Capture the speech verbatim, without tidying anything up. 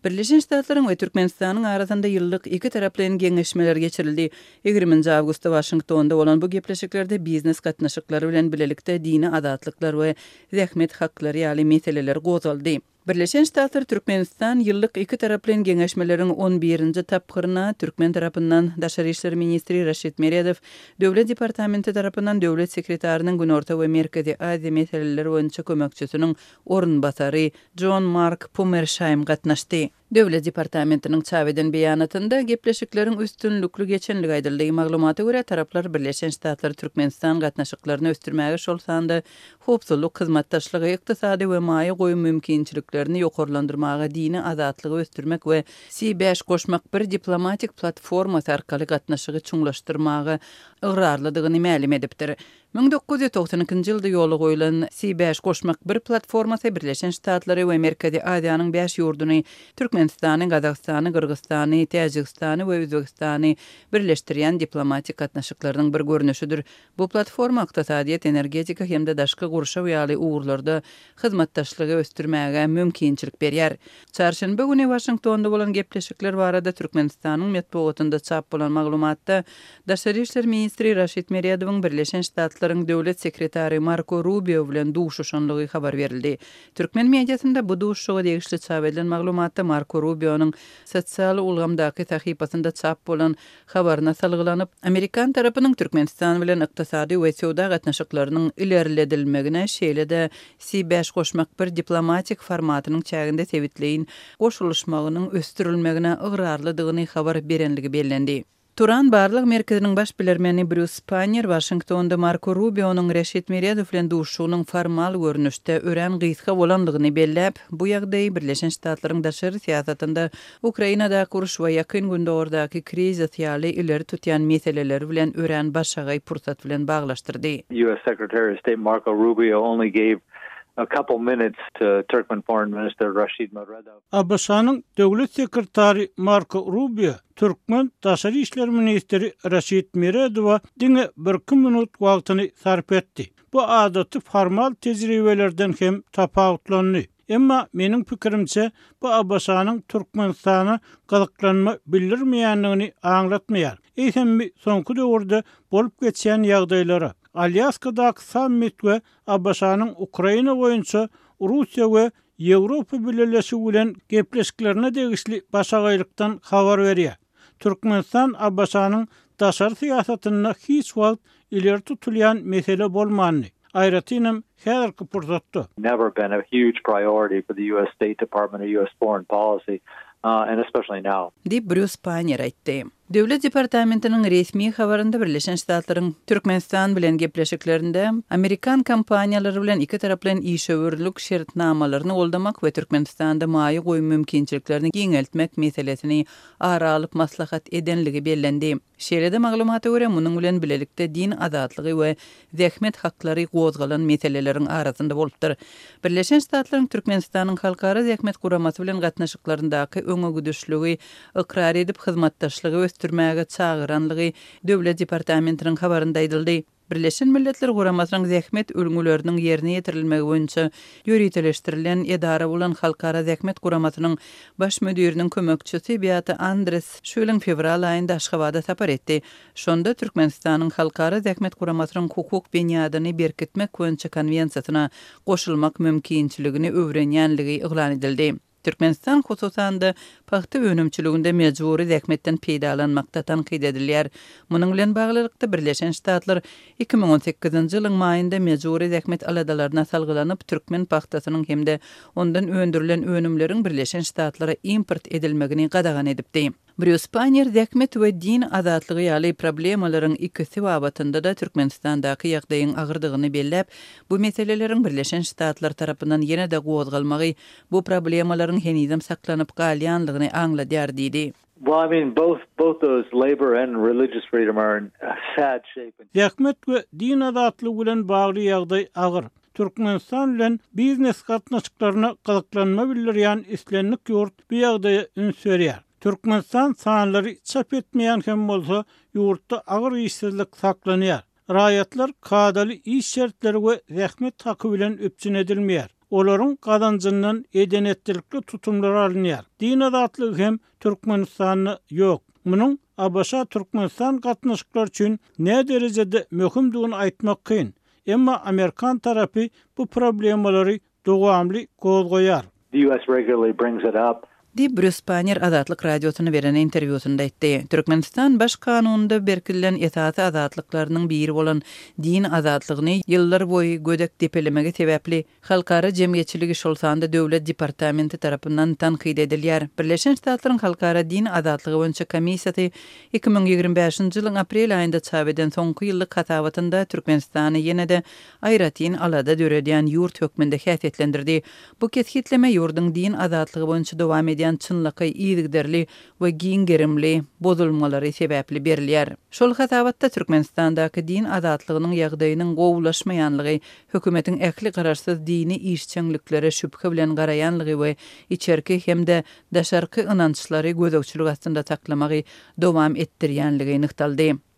Birleşen Ştatlaryň we Türkmenistanyň arasynda ýyllyk iki taraplaryň geňeşmeler geçirildi. yigirminji awgustda Washingtonda bolan bu gepleşiklerde biznes gatnaşyklary bilen bilelikde dini azatlyklar we zähmet haklary ýaly meseleler gozaldy. Birleşen Ştatlar Türkmenistan ýyllyk iki taraplaryň geňeşmeleriň on birinji tapgyryna Türkmen tarapyndan Daşary işleri ministri Raşit Meredow, Döwlet departamenti tarapyndan döwlet sekretarının Günorta we Merkezi Aziýa meseleleri boýunça kömekçisiniň orunbasary John Mark Pomersheim gatnaşdy. Döwlet departamentiniň çabeden beýanatynda gepleşikleriň üstünlükli geçenligi aýdyldy. Maglumata görä taraplar Birleşen Ştatlar Türkmenistan gatnaşyklaryny östürmäge şol sanda howpsuzlyk, hyzmatdaşlygy, ykdysady we maýa goýum mümkinçiliklerini ýokarlandyrmaga, dini azatlygy östürmek we C beş goşmak bir diplomatik platformasy arkaly gatnaşygy çuňlaşdyrmaga ıgrarlydygyny ma'lum edipdir. bin dokuz yüz doksan ikinji ýylda ýola goýulan C beş goşmak bir platformasy Birleşen Ştatlary we Merkezi Aziýanyň beş ýurduny Türkmenistany, Gazagstany, Kyrgyzstany, Täjikistany we Özbegistany birleşdirýän diplomatik gatnaşyklarynyň bir görnüşidir. Bu platforma ykdysadyýet, energetika hemde daşky gurşaw ýaly uğurlarda hyzmatdaşlygy östürmäge mümkinçilik berýär. Çarşamba güni Washingtonda bolan gepleşikler barada Türkmenistanyň medeniýetinde çap bolan maglumatda Daşary işleri ministri Raşit Meredowyň Birleşen Ştatlar Döwlet sekretary Marco Rubio bilen duşuşanlygy habar berildi. Türkmen mediasynda bu duşuşa degişli çap edilen maglumatda Marco Rubio'nun sosial ulgamdaky sahypasynda çap bolan habaryna salgylanyp, Amerikan tarapynyň Türkmenistan bilen ykdysady we sowda gatnaşyklarynyň ilerledilmegine şeýle-de C beş goşmak bir diplomatik formatynyň çäginde sebitleýin goşuluşmagynyň östürilmegine ıgrarlydygyny habar berenligi bellendi. Turan barlyk merkeziniň baş bilermeni Bruce Spanier Washingtonda Marco Rubio'nun Raşit Meredow bilen duşuşynyň formal görnüşde ören gysga bolandygyny belläp, bu ýagdaý Birleşen Ştatlaryň daşary siýasatynda Ukrainada kuruş we ýakyn günde ordaky krizis ýaly ileri tutýan meseleler bilen ören başagay pursat bilen baglaşdyrdy. U S Secretary of State Marco Rubio only gave a couple minutes to Turkmen Foreign Minister Rashid Meredow. A B S-nyň döwlet sekretary Marco Rubio, Türkmen Daşary işleri ministri Rashid Meredowa diňe bir iki minut wagtyny sarp etdi. Bu adaty formal tejribelerden hem tapawutlandy. Emma meniň pikirimçe bu A B S-nyň Türkmenistana galaklanma bildirmeýänligini aňlatmaýar. Eýsemi soňky döwürde bolup geçýän ýagdaýlara Alyaskadaky sammit we A B S-nyň Ukraina boýunça Russiýa we Ýewropa birleşigi bilen gepleşiklerine degişli başagaýlykdan habar berýär. Türkmenistan A B S-nyň daşary siýasatyna hiç wagt ileri tutulýan mesele bolmany. Aýratynam häzirki pursatda never been a huge priority for the U S State Department or U S foreign policy. Uh, and especially now. Dip Bruce Spanier aýtdy. Döwlet departamentiniň resmi habarynda Birleşen Ştatlaryň Türkmenistan bilen gepleşiklerinde Amerikan kompaniýalary bilen iki taraplaryň işöwürlük şertnamalaryny goldamak we Türkmenistanda maýa goýum mümkinçiliklerini giňeltmek meselesini ara alyp maslahat edenligi bellendi. Şeýle-de maglumata görä munyň bilen bilelikde din azatlygy we zähmet haklary gozgalan meseleleriň arasynda bolupdyr. Birleşen Ştatlaryň Türkmenistanyň halkara zähmet guramasy bilen gatnaşyklaryndaky öňe güdüşlügi ikrar edip hyzmatdaşlygy östürmäge çagyranlygy Döwlet departamentiniň habarynda aýdyldy. Birleşen Milletler Guramasynyň zähmet ölümleriniň ýerine ýetirilmegi boýunça ýöriteleşdirilen edara bolan Halkara Zähmet Guramasynyň baş müdiriniň kömekçisi Beata Andres şölen fevral aýynda Aşgabatda tapar etdi. Şonda Türkmenistanyň Halkara Zähmet Guramasynyň hukuk beňadyny berkitmek boýunça konwensiýasyna goşulmak mümkinçiligini öwrenýänligi iglan edildi. Türkmenistan hususanda paxta önümçiliginde mecburi zähmetden peýdalanmakda tanqid edilýär. Munyň bilen baglykda Birleşen Ştatlar iki bin on sekizinji ýylyň maýynda mecburi zähmet aladalaryna salgylanyp türkmen paxtasynyň hemde ondan öndürilen önümleriň Birleşen Ştatlara import edilmegini gadagan edipdi. Bruce Spanier zähmet we din azatlygy ýaly problemalaryň ikisi wagtynda da Türkmenistandaky ýagdaýyň agyrdygyny belläp, bu meselelerin Birleşen Ştatlar tarapyndan ýene-de gozgalmagy bu problemalaryň henizem saklanyp galýanlygyny aňladýar diýdi. Well, I mean, both both those labor and religious freedom are in sad shape. Zähmet we din azatlygy bilen bagly ýagdaý agyr. Türkmenistan bilen biznes gatnaşyklaryna galaklanma bildirýän islenlik ýurt bu ýagdaýa üns berýär. Türkmenistan sanlary çap etmeýän hem bolsa ýurtda agyr işsizlik saklanýar. Raýatlar kadaly iş şertleri we zähmet haky bilen öpçün edilmeýär. olaryň gazanjyndan edenetlikli tutumlar alınýar. Din azatlygy hem Türkmenistanyň ýok. Munyň Abaşa Türkmenistan gatnaşyklar üçin ne derejede möhümdigini aýtmak kyn. Emma Amerikan tarapy bu problemleri dowamly gozgoýar. The U S regularly brings it up. Di Bruce Banner Azatlyk radiosyna beren interwýusynda aýtdy. Türkmenistan baş kanununda berkillen etaty azatlyklarynyň biri bolan din azatlygyny ýyllar boýy gödek depelemege sebäpli halkara jemgyýetçiligi şol sanda döwlet departamenti tarapyndan tanqid edilýär. Birleşen Ştatlaryň halkara din azatlygy boýunça komissiýasy iki bin ýigirme beşinji ýylyň aprel aýynda çap eden soňky ýyllyk hatawatynda Türkmenistany ýene-de aýratyn alada döredýän ýurt hökmünde häsiýetlendirdi. Bu ketkitleme ýurdun din azatlygy boýunça dowam edýän çynlyky ýygyderli we giň gerimli bozulmalary sebäpli berilýär. Şol hatawatda Türkmenistandaky din azatlygynyň ýagdaýynyň gowulaşmaýanlygy, hökümetiň ähli gararsyz dini işçiňliklere şüphe bilen garaýanlygy we içerki hemde daşarky ynançlary gözegçilik astynda taklamagy dowam etdirýänligi nykdaldy.